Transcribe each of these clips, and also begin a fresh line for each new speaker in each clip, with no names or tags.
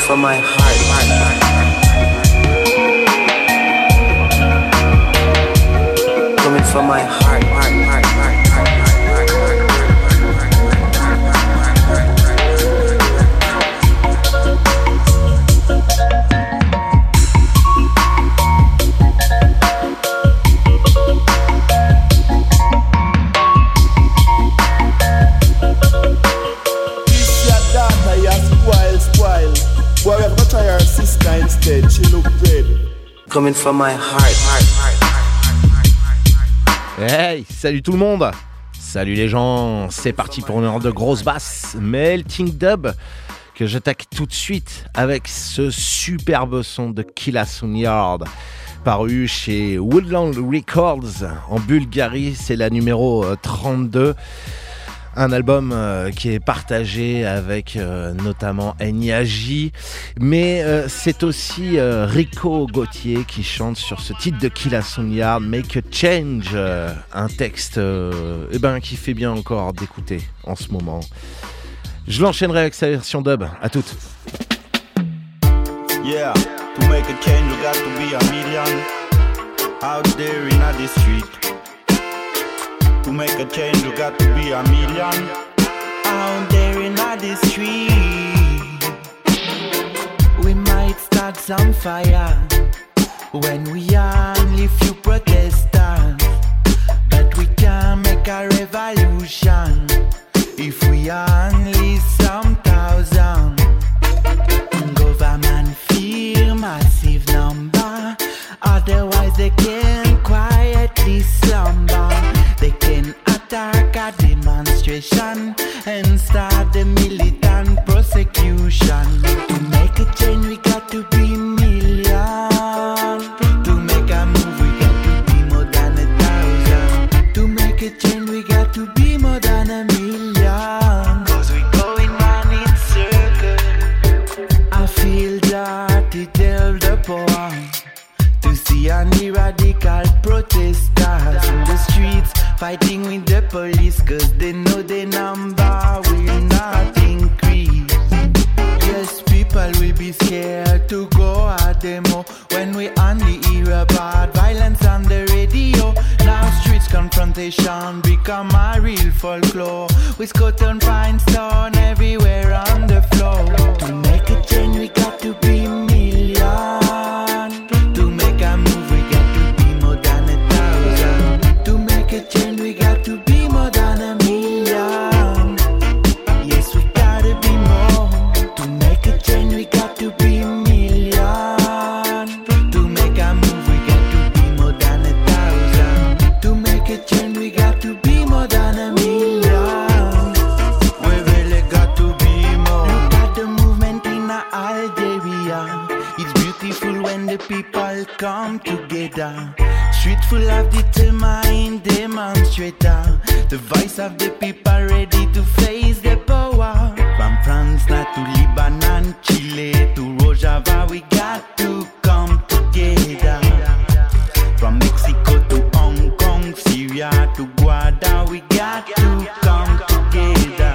from my heart. Coming from my heart.
Instead, she look good.
Coming from my heart.
Hey, salut tout le monde. Salut les gens, c'est parti pour une heure de grosse basse Melting Dub que j'attaque tout de suite avec ce superbe son de Killa Sunyard paru chez Woodland Records en Bulgarie. C'est la numéro 32. Un album qui est partagé avec notamment Enyaji, mais c'est aussi Rico Gauthier qui chante sur ce titre de Killa Sunyard, Make a Change, un texte qui fait bien encore d'écouter en ce moment. Je l'enchaînerai avec sa version dub, à toutes.
Yeah, to make a change you got to be a million out there in the street. To make a change, you got to be a million out there in the street. We might start some fire when we only few protesters, but we can make a revolution if we only some thousand. Government fear massive number, otherwise they can quietly slumber. They can attack a demonstration and start the militant prosecution. To make a change, we got to be million. To make a move, we got to be more than 1,000. To make a change, we got to be more than 1,000,000. Cause we going round in circles. I feel that it tell the power to see any radical protesters in the streets fighting with the police, cause they know the number will not increase. Yes, people will be scared to go at demo when we only hear about violence on the radio. Now streets confrontation become a real folklore, with cotton pine stone everywhere on the floor. To make a change we got to be million. To make a move we got to be more than 1,000. To make a change we got to be more than 1,000,000. Yes, we gotta be more. To make a change we got to be million. To make a move we got to be more than 1,000. To make a change we got to be more than 1,000,000. We really got to be more. Look at the movement in Algeria. It's beautiful when the people come together. Street full of determined demonstrators. The voice of the people ready to face the power. From France to Lebanon, Chile to Rojava, we got to come together. From Mexico to Hong Kong, Syria to Guada, we got to come together.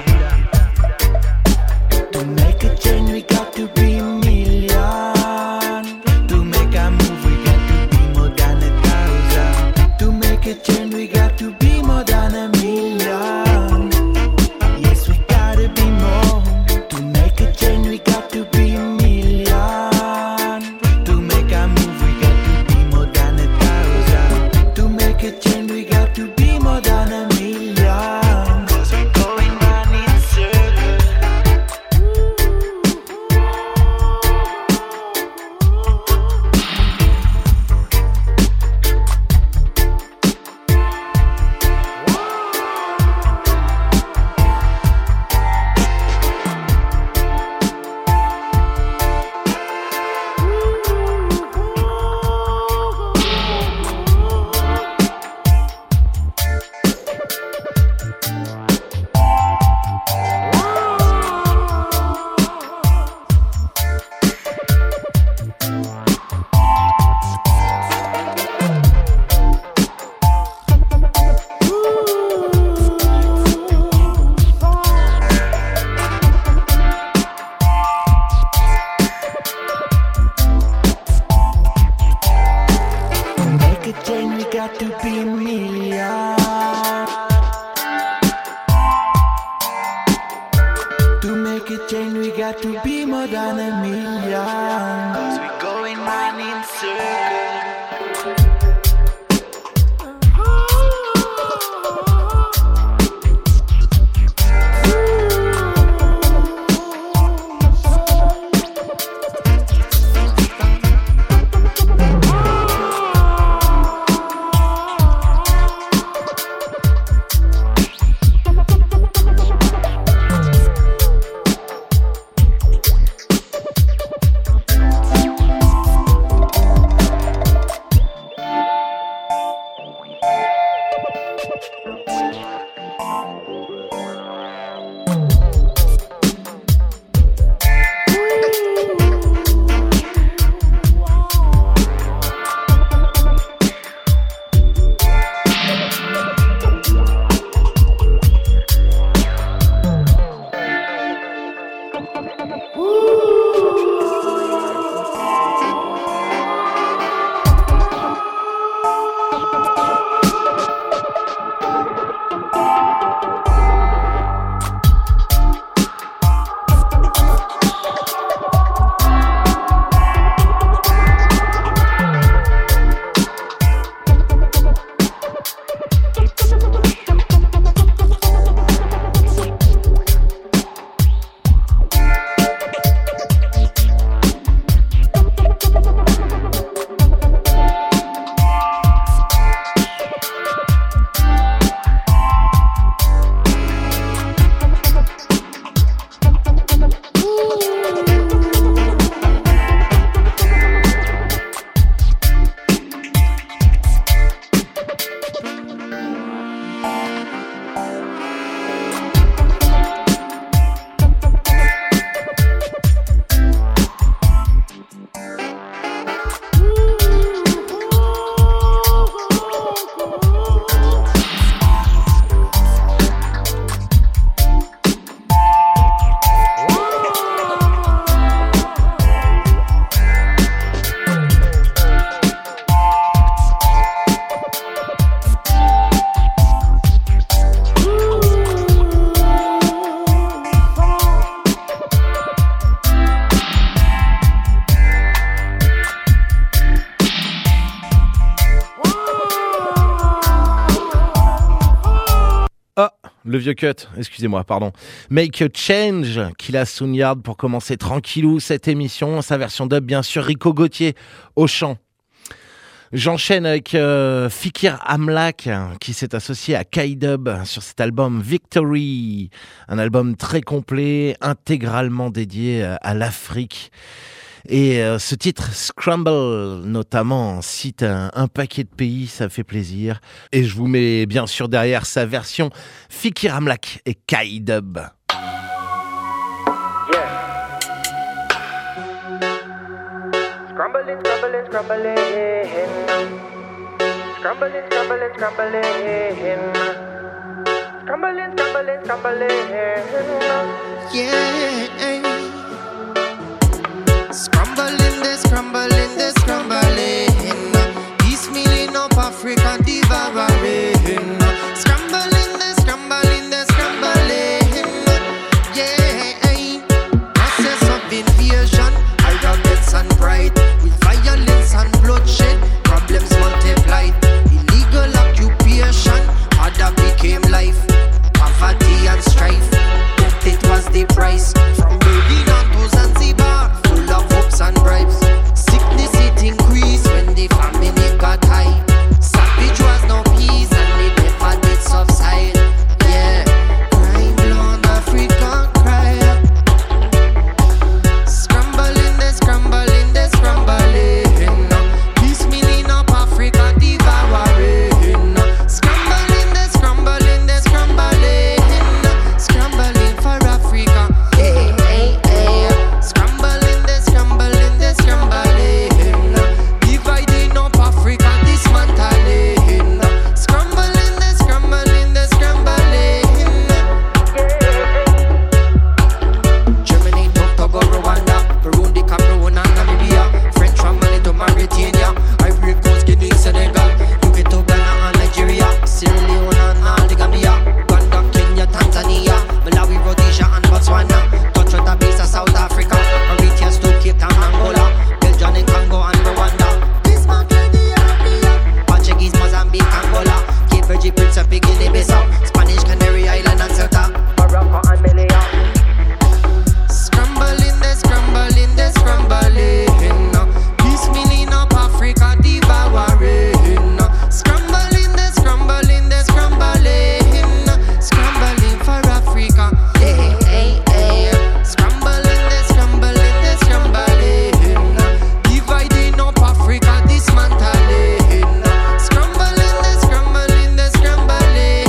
To make a change, we got to be million. To make a move, we got to be more than 1,000. To make a change, we got to be more than 1,000,000. Yes, we gotta be more. To make a change, we got to be million. To make a move, we got to be more than 1,000. To make a change, we got to be more than 1,000,000. Cause we're going round in circles.
le vieux cut, excusez-moi, pardon. Make a Change, Killa Soonyard pour commencer tranquillou cette émission. Sa version dub, bien sûr, Rico Gauthier au chant. J'enchaîne avec Fikir Amlak qui s'est associé à K-Dub sur cet album Victory, un album très complet, intégralement dédié à l'Afrique. Et ce titre, Scramble, notamment, cite un paquet de pays, ça fait plaisir. Et je vous mets bien sûr derrière sa version Fikir Amlak et K-Dub.
Scrambling, scrambling, scrambling. Scrambling, scrambling, scrambling. Scrambling, scrambling, scrambling.
Yeah. Scrambling, they scrambling. Piecemealing up Africa, devouring. Scrambling, they scrambling, they scrambling. Yeah. Process of invasion, arrogance and pride. With violence and bloodshed, problems multiplied. Illegal occupation, harder became life. Poverty and strife, death it was the price. From Berlin to Zanzibar, full of hopes and bribes. Sickness it increased when the famine got high. Savage was no peace and it never did subside. Yeah, crime blood Africa cry. Scrambling, they scrambling, they scrambling. Piecemealing up Africa, devouring. Scrambling, they scrambling, they scrambling. Scrambling for Africa. Hey, hey, hey. Scrambling, they scrambling, they scrambling. Dividing up Africa, dismantling. Scrambling, they scrambling, they scrambling. Germany, Togo, Rwanda, Burundi, Cameroon, and Namibia. French from Mali to Mauritania. Ivory Coast, Guinea, Senegal. UK to Ghana and Nigeria. Sierra Leone and the Gambia. Uganda, Kenya, Tanzania. Malawi, Rhodesia and Botswana. Touch with the base of South Africa. Mauritius to Cape Town, Angola. Belgium and Congo and Rwanda. Bismarck, Ethiopia. Portuguese, Mozambique, Angola. Cape Verde, Prince of Guinea, Bissau. Spanish, Canary Island and Ceuta. Morocco and Melilla. Scrambling, they scrambling, they scrambling. Piecemealing up Africa, devouring. Scrambling, they scrambling, they scrambling. Scrambling for Africa. Hey, hey, hey. Scrambling, they scrambling, they scrambling. Dividing up Africa, dismantling. Scrambling, they scrambling, they scrambling.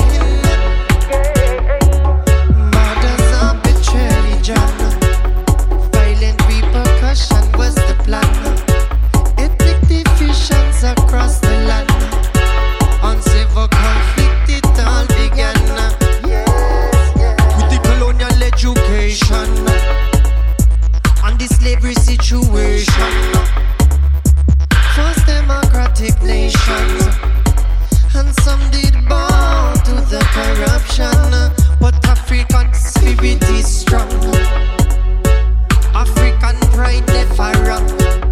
Mothers of religion. Violent repercussion was the plan. Ethnic divisions across the land. On civil conflict it all began. With the colonial education and the slavery situation. First democratic nations, and some did bow to the corruption. But African spirit is strong. African pride never wrong.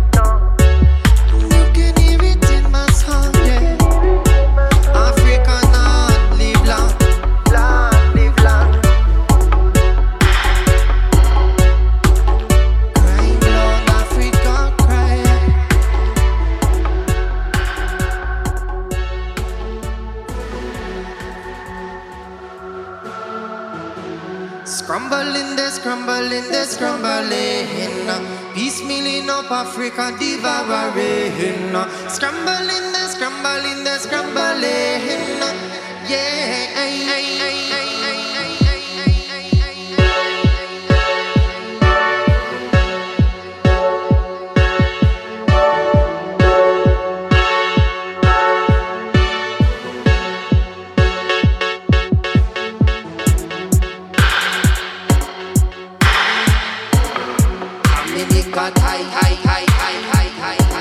You can hear it in my song, yeah. African heart live long, live long. Crying blood, Africa cry. Scrambling, they scrambling, they scrambling. Piecemealing up Africa, devouring. Scrambling, they scrambling, they scrambling. Yeah. Got high,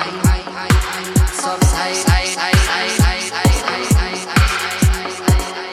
subside.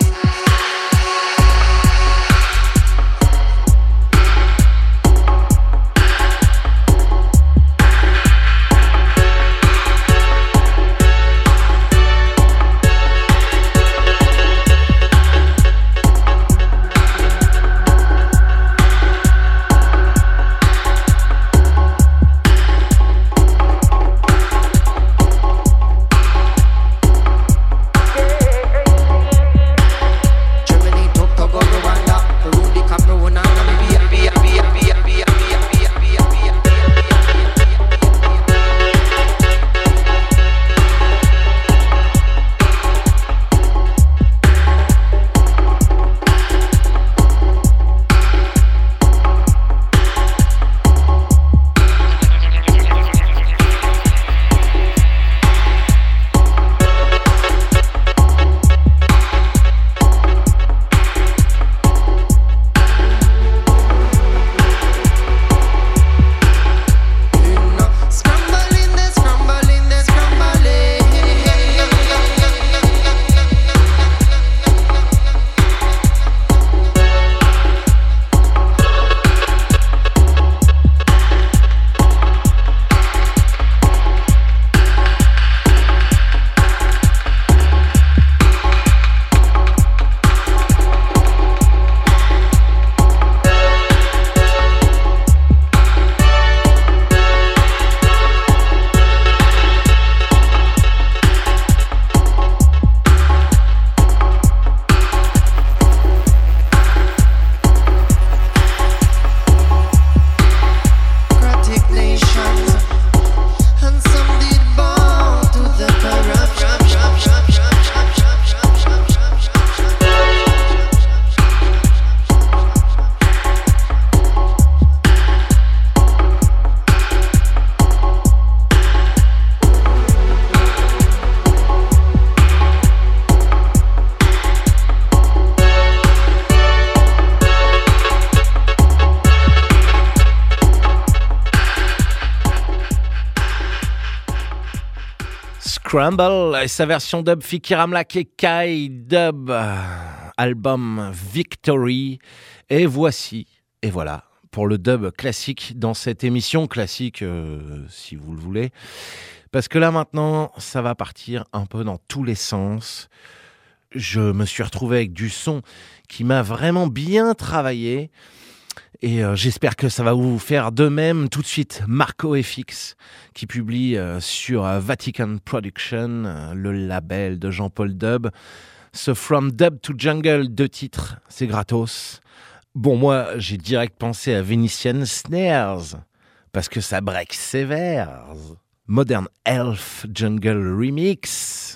Scramble et sa version dub Fikir Amlak et Kai Dub, album Victory. Et voici, et voilà, pour le dub classique dans cette émission classique, si vous le voulez. Parce que là maintenant, ça va partir un peu dans tous les sens. Je me suis retrouvé avec du son qui m'a vraiment bien travaillé. Et j'espère que ça va vous faire de même. Tout de suite, Marco FX qui publie sur Vatican Production, le label de Jean-Paul Dub. Ce From Dub to Jungle, 2 titres, c'est gratos. Bon, moi, j'ai direct pensé à Venetian Snares, parce que ça break sévère. Modern Elf Jungle Remix.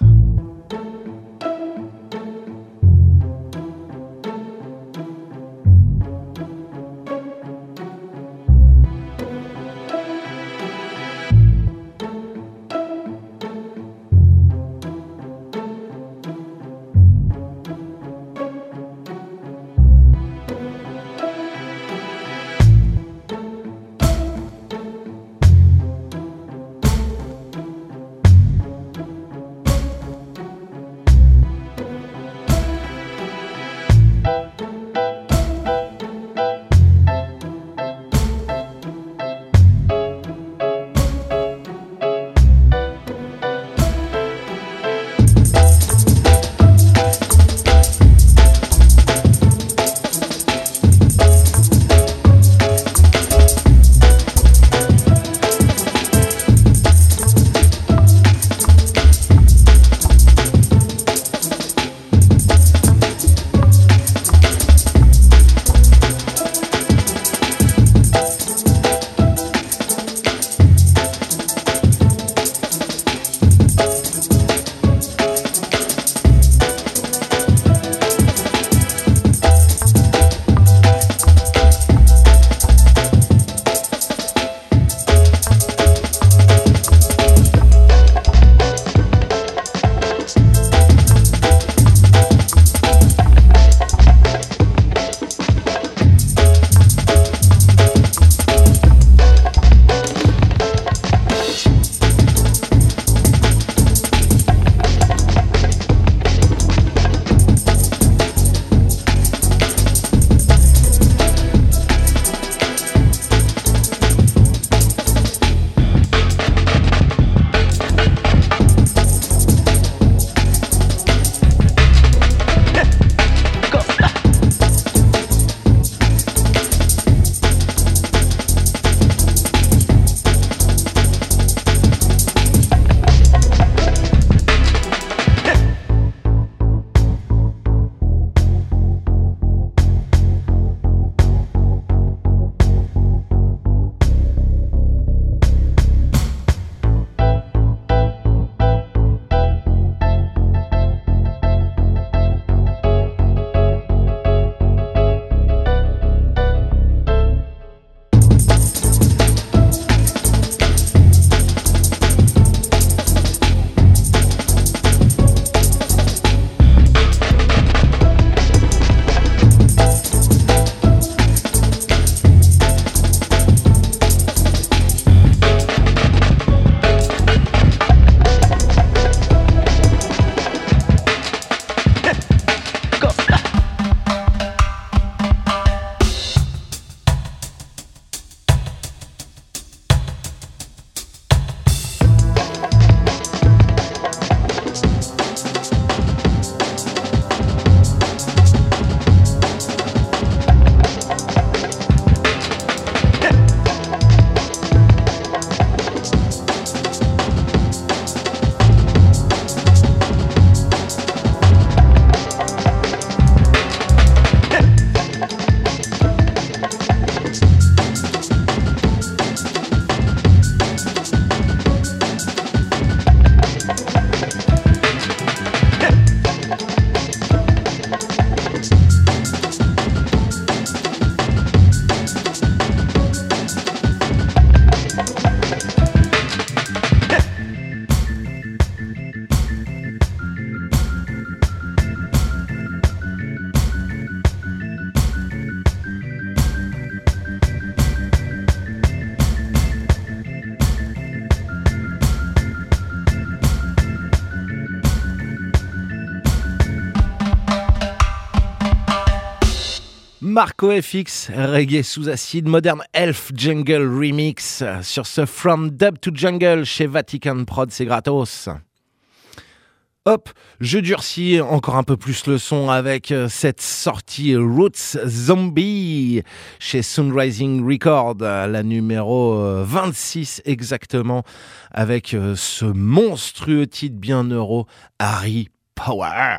Marco FX, reggae sous acide, Modern Elf Jungle Remix sur ce From Dub to Jungle chez Vatican Prod, c'est gratos. Hop, je durcis encore un peu plus le son avec cette sortie Roots Zombie chez Sunrising Record, la numéro 26 exactement, avec ce monstrueux titre bien euro, Harry Power.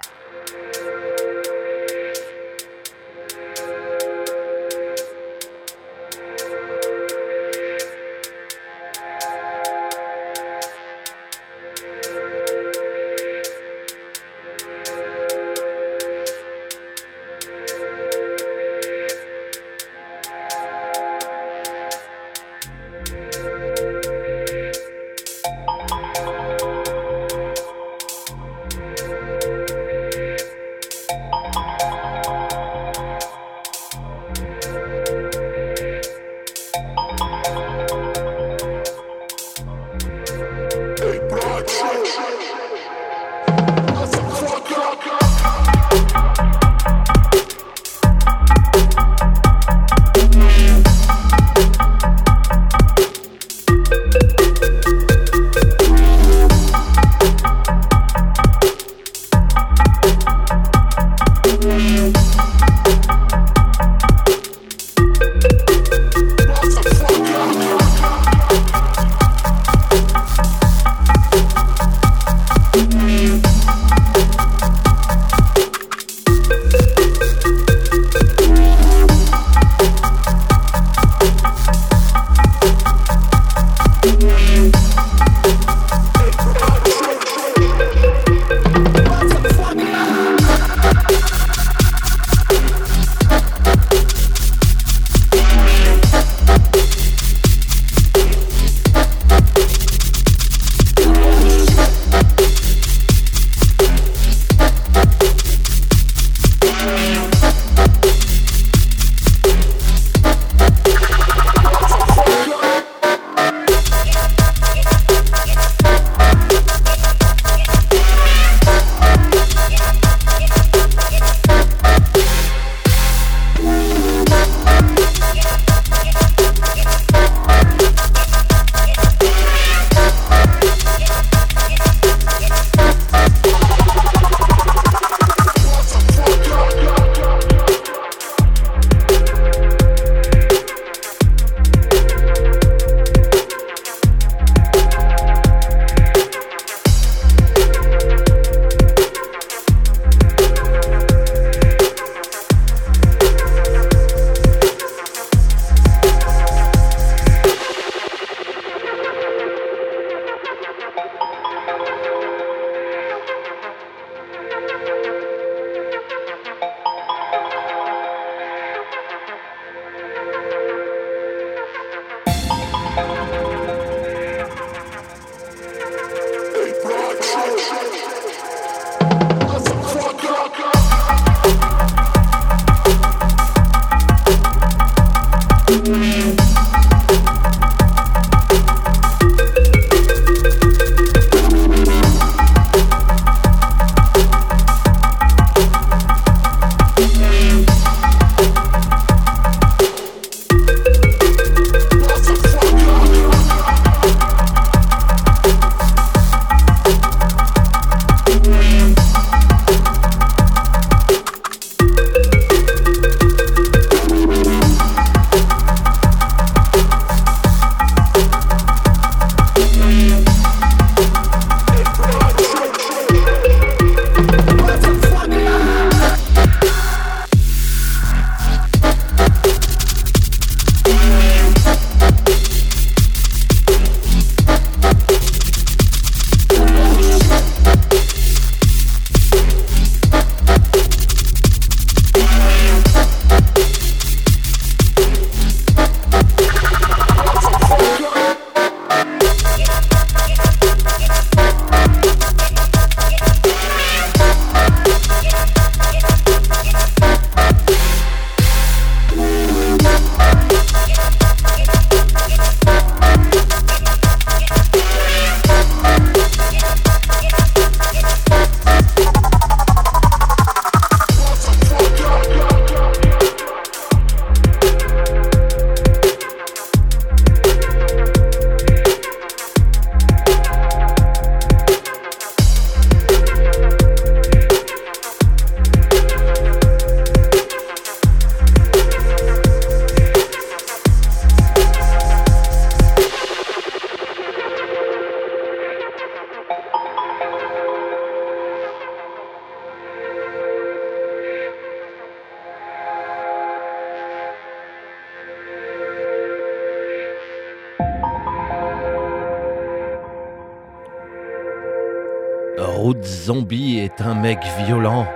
Root Zombie est un mec violent.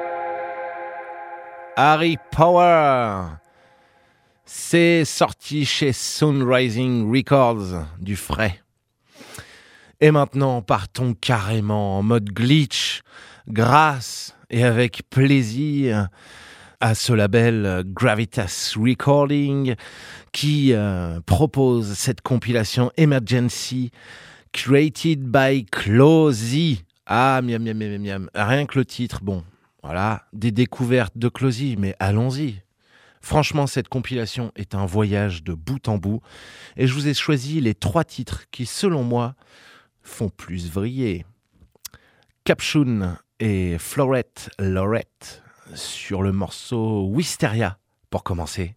Harry Power. C'est sorti chez Sunrising Records, du frais. Et maintenant, partons carrément en mode glitch, grâce et avec plaisir à ce label Gravitas Recording qui propose cette compilation Emergency Created by Closey. Ah, miam, miam, miam, miam. Rien que le titre, bon, voilà, des découvertes de Closey, mais allons-y. Franchement, cette compilation est un voyage de bout en bout et je vous ai choisi les 3 titres qui, selon moi, font plus vriller. Capshoon et Florette Lorette sur le morceau Wisteria pour commencer.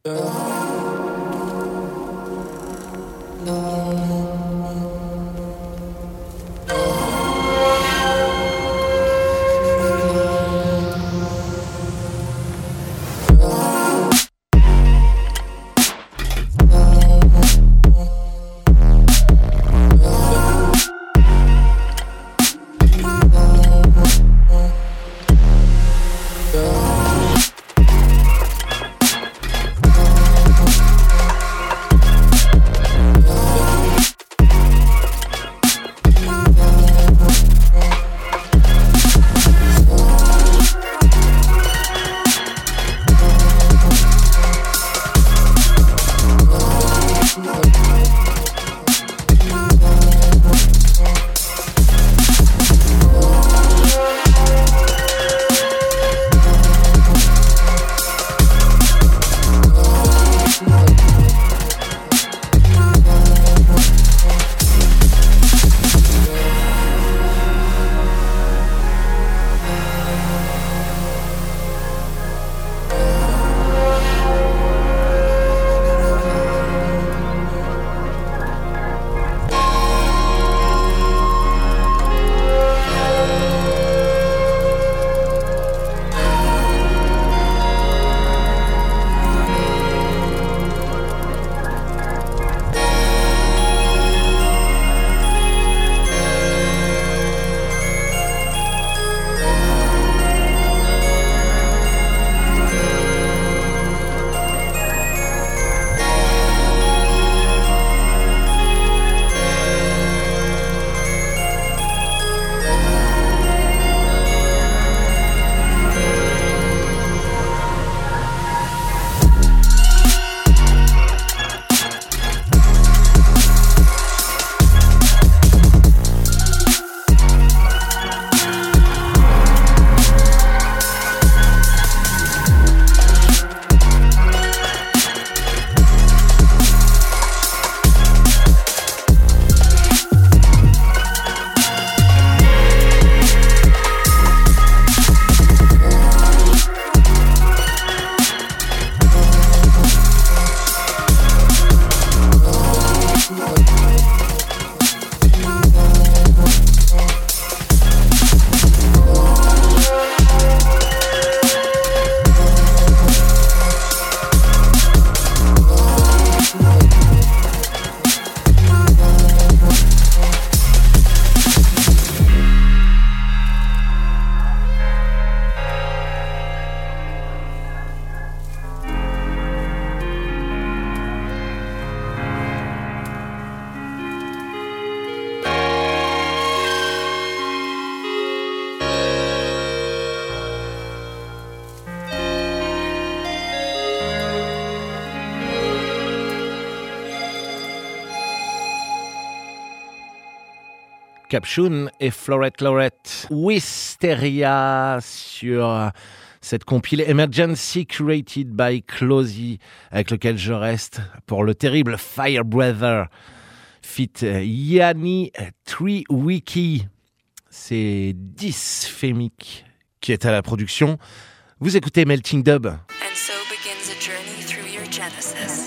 Capshoon et Florette Lorette. Wisteria sur cette compilée Emergency Created by Closey, avec lequel je reste pour le terrible Fire Brother feat Yanni Triwiki. C'est Dysphémique qui est à la production. Vous écoutez Melting Dub.
And so begins a journey through your genesis.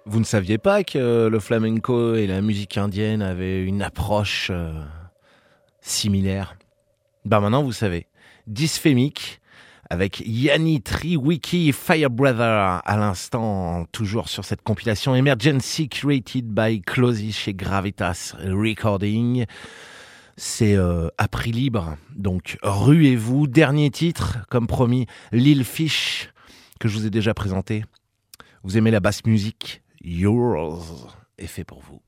Vous ne saviez pas que le flamenco et la musique indienne avaient une approche similaire? Ben maintenant vous savez. Dysphémique avec Yanni Triwiki Fire Brother à l'instant, toujours sur cette compilation Emergency Created by Closey chez Gravitas Recording. C'est à prix libre, donc ruez-vous. Dernier titre, comme promis, Lil Fish, que je vous ai déjà présenté. Vous aimez la basse musique? Yours est fait pour vous.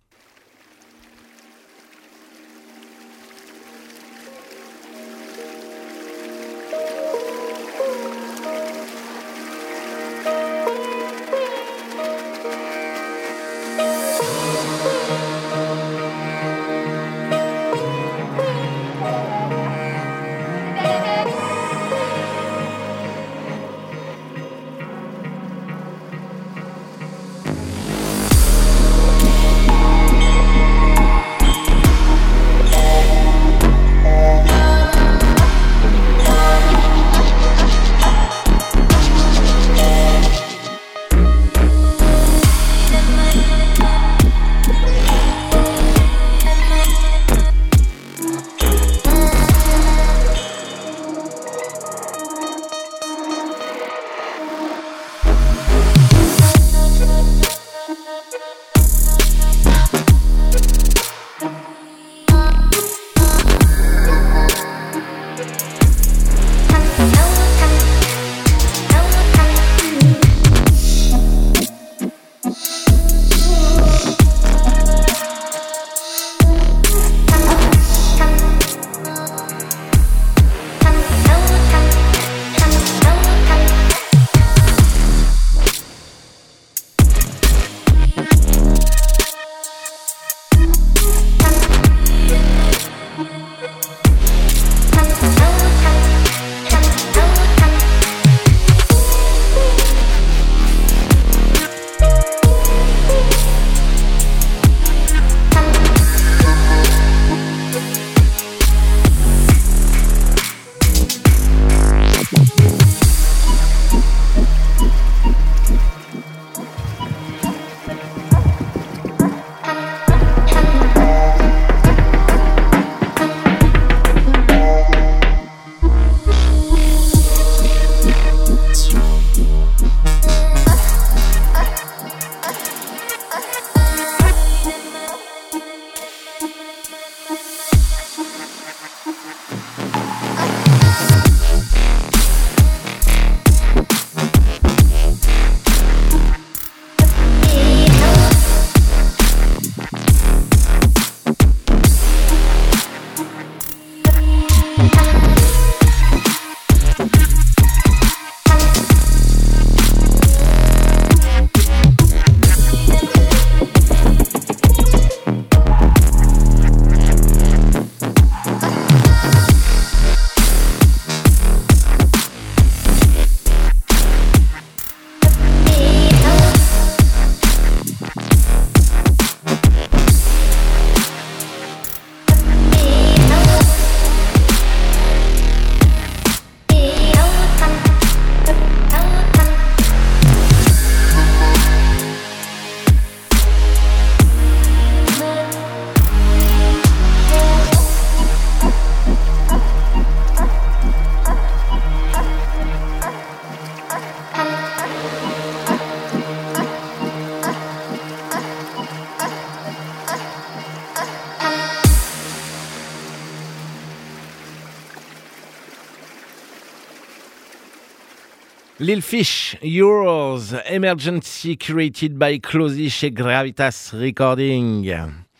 Lil Fish, Yours, Emergency Created by Closey chez Gravitas Recording.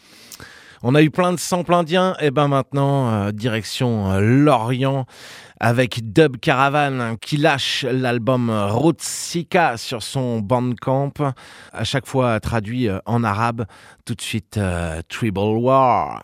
On a eu plein de samples indiens, et ben maintenant, direction l'Orient avec Dub Caravan qui lâche l'album Rootsika sur son Bandcamp, à chaque fois traduit en arabe. Tout de suite, Tribal War.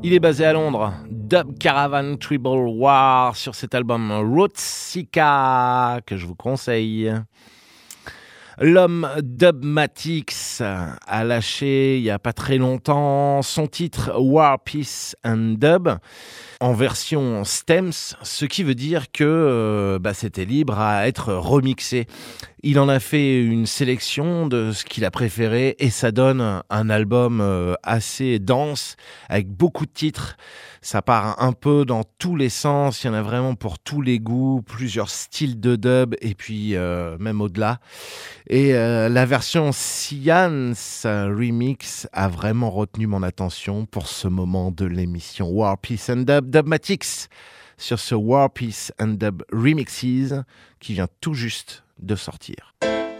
Il est basé à Londres. Dub Caravan Tribal War sur cet album Rootsika que je vous conseille. L'homme Dubmatix a lâché il n'y a pas très longtemps son titre War, Peace and Dub en version stems, ce qui veut dire que c'était libre à être remixé. Il en a fait une sélection de ce qu'il a préféré et ça donne un album assez dense avec beaucoup de titres. Ça part un peu dans tous les sens, il y en a vraiment pour tous les goûts, plusieurs styles de dub et puis même au-delà. Et la version Science Remix a vraiment retenu mon attention pour ce moment de l'émission War, Peace and Dub, Dubmatix sur ce War, Peace and Dub Remixes qui vient tout juste de sortir.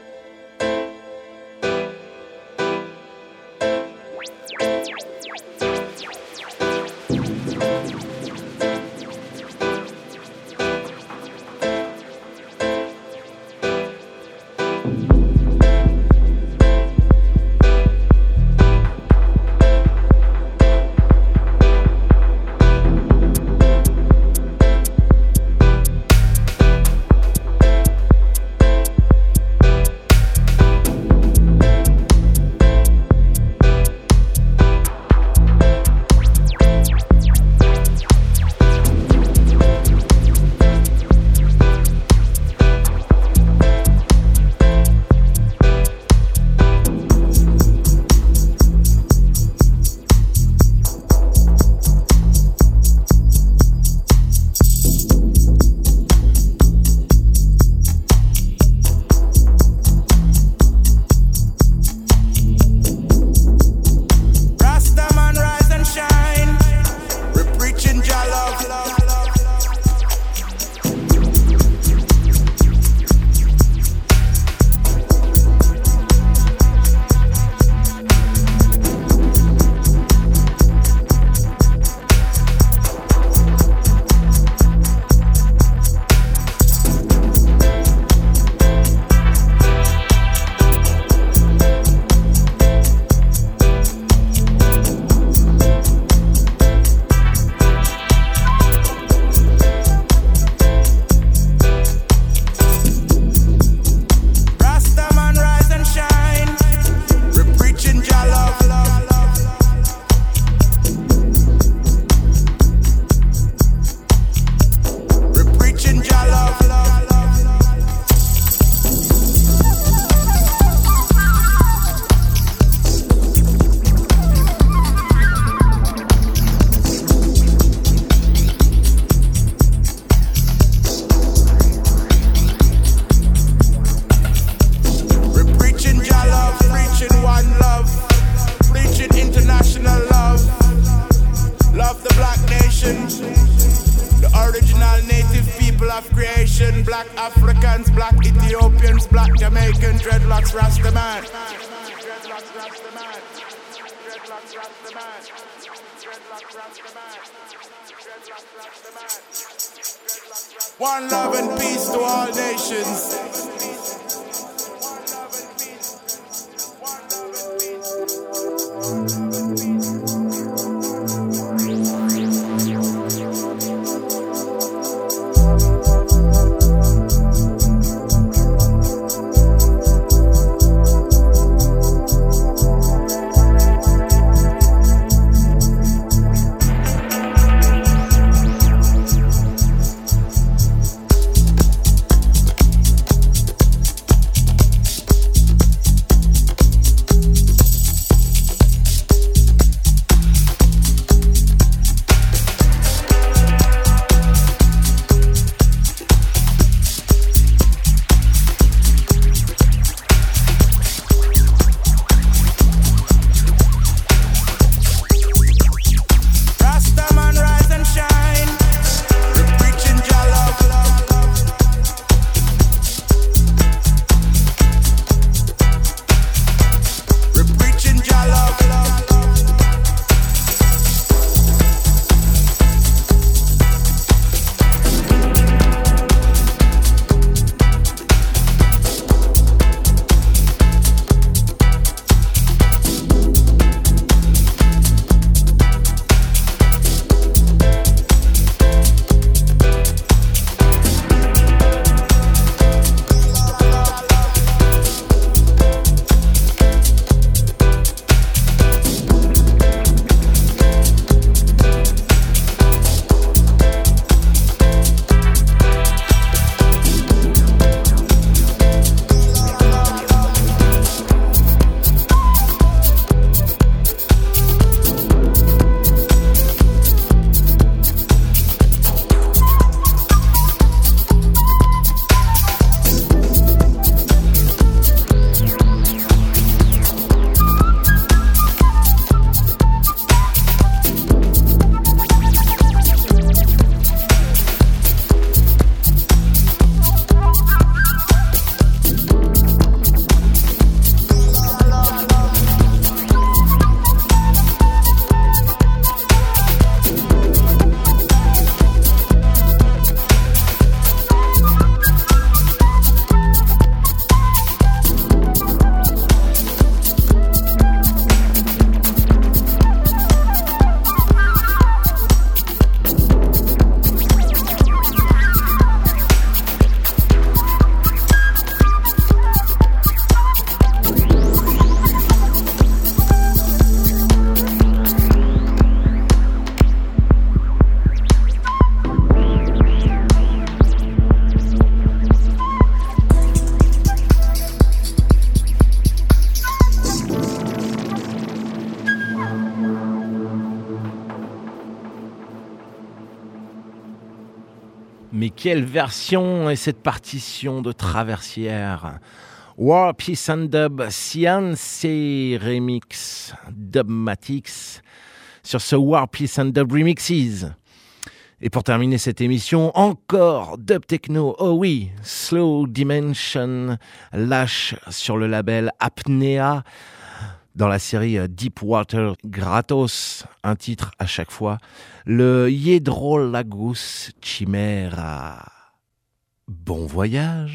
One love and peace to all nations.
Mais quelle version est cette partition de Traversière? War, Peace and Dub, Ciancé Remix, Dubmatix, sur ce War, Peace and Dub Remixes. Et pour terminer cette émission, encore Dub Techno, oh oui, Slow Dimension, lâche sur le label Apnea, dans la série Deepwater Gratos, un titre à chaque fois, le Hydrolagus Chimera. Bon voyage!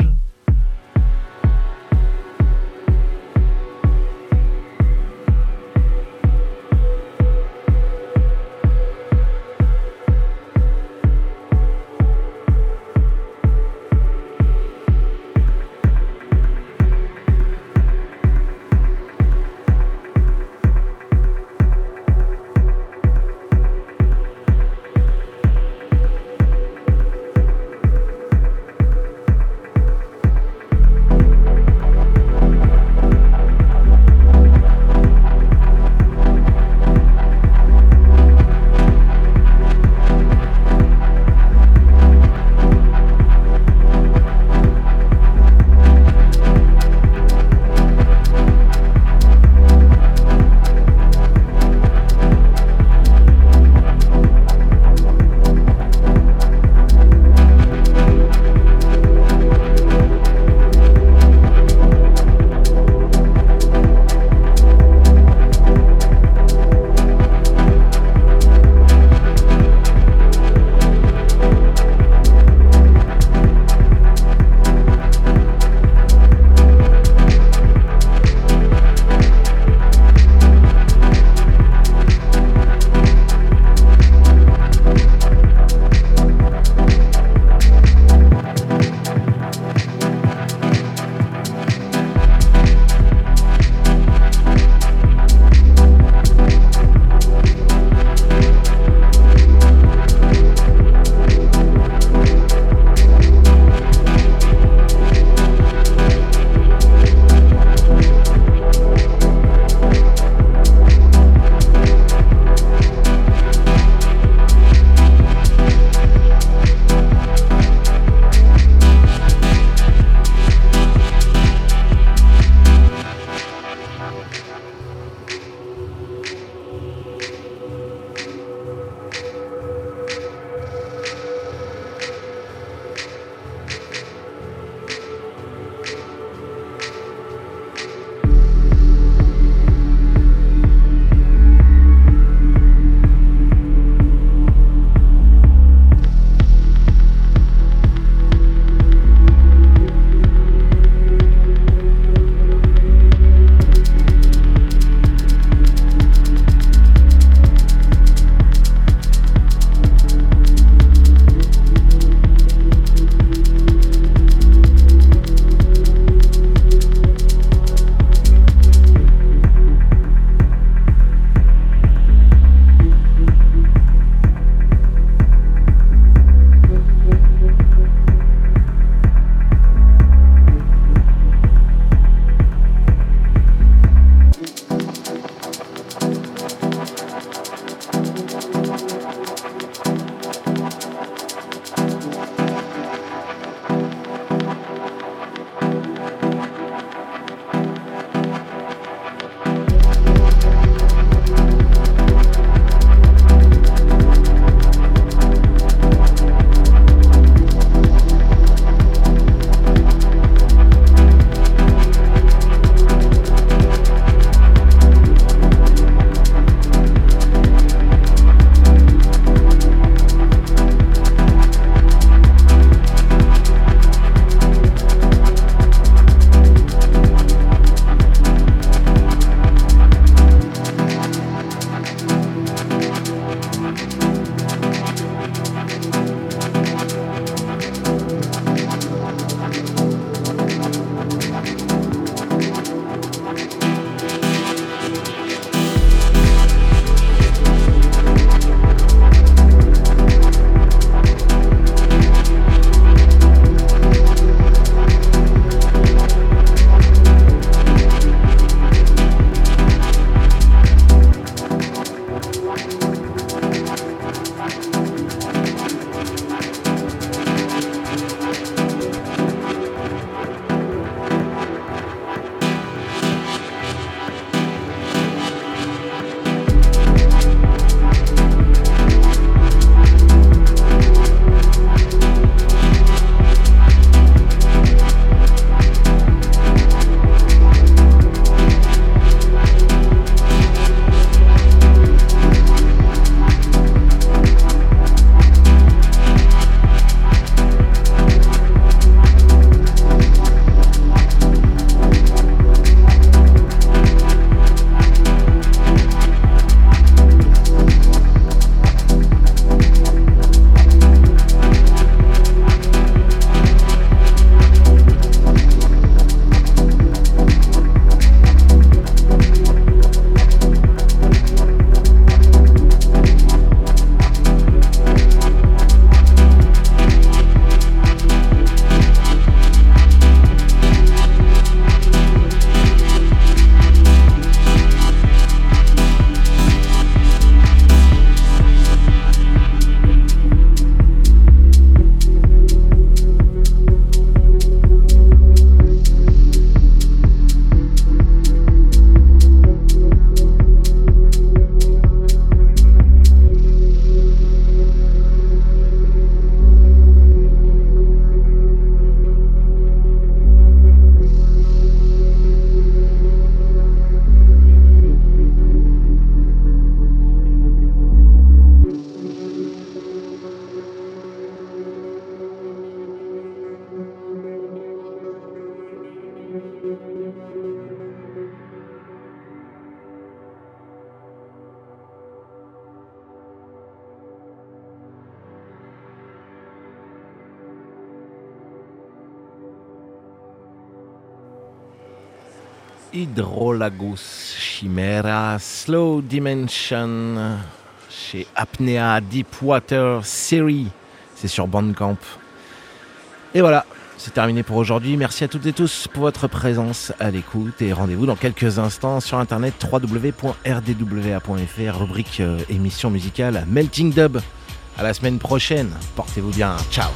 Hydrolagus Chimera Slow Dimension chez Apnea Deepwater Series. C'est sur Bandcamp. Et voilà, c'est terminé pour aujourd'hui. Merci à toutes et tous pour votre présence à l'écoute et rendez-vous dans quelques instants sur internet www.rdwa.fr, rubrique émission musicale Melting Dub. À la semaine prochaine. Portez-vous bien. Ciao.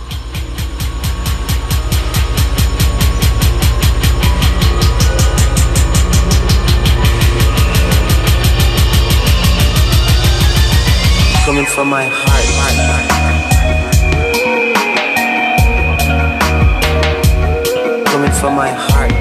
Coming from my heart. Coming from my heart.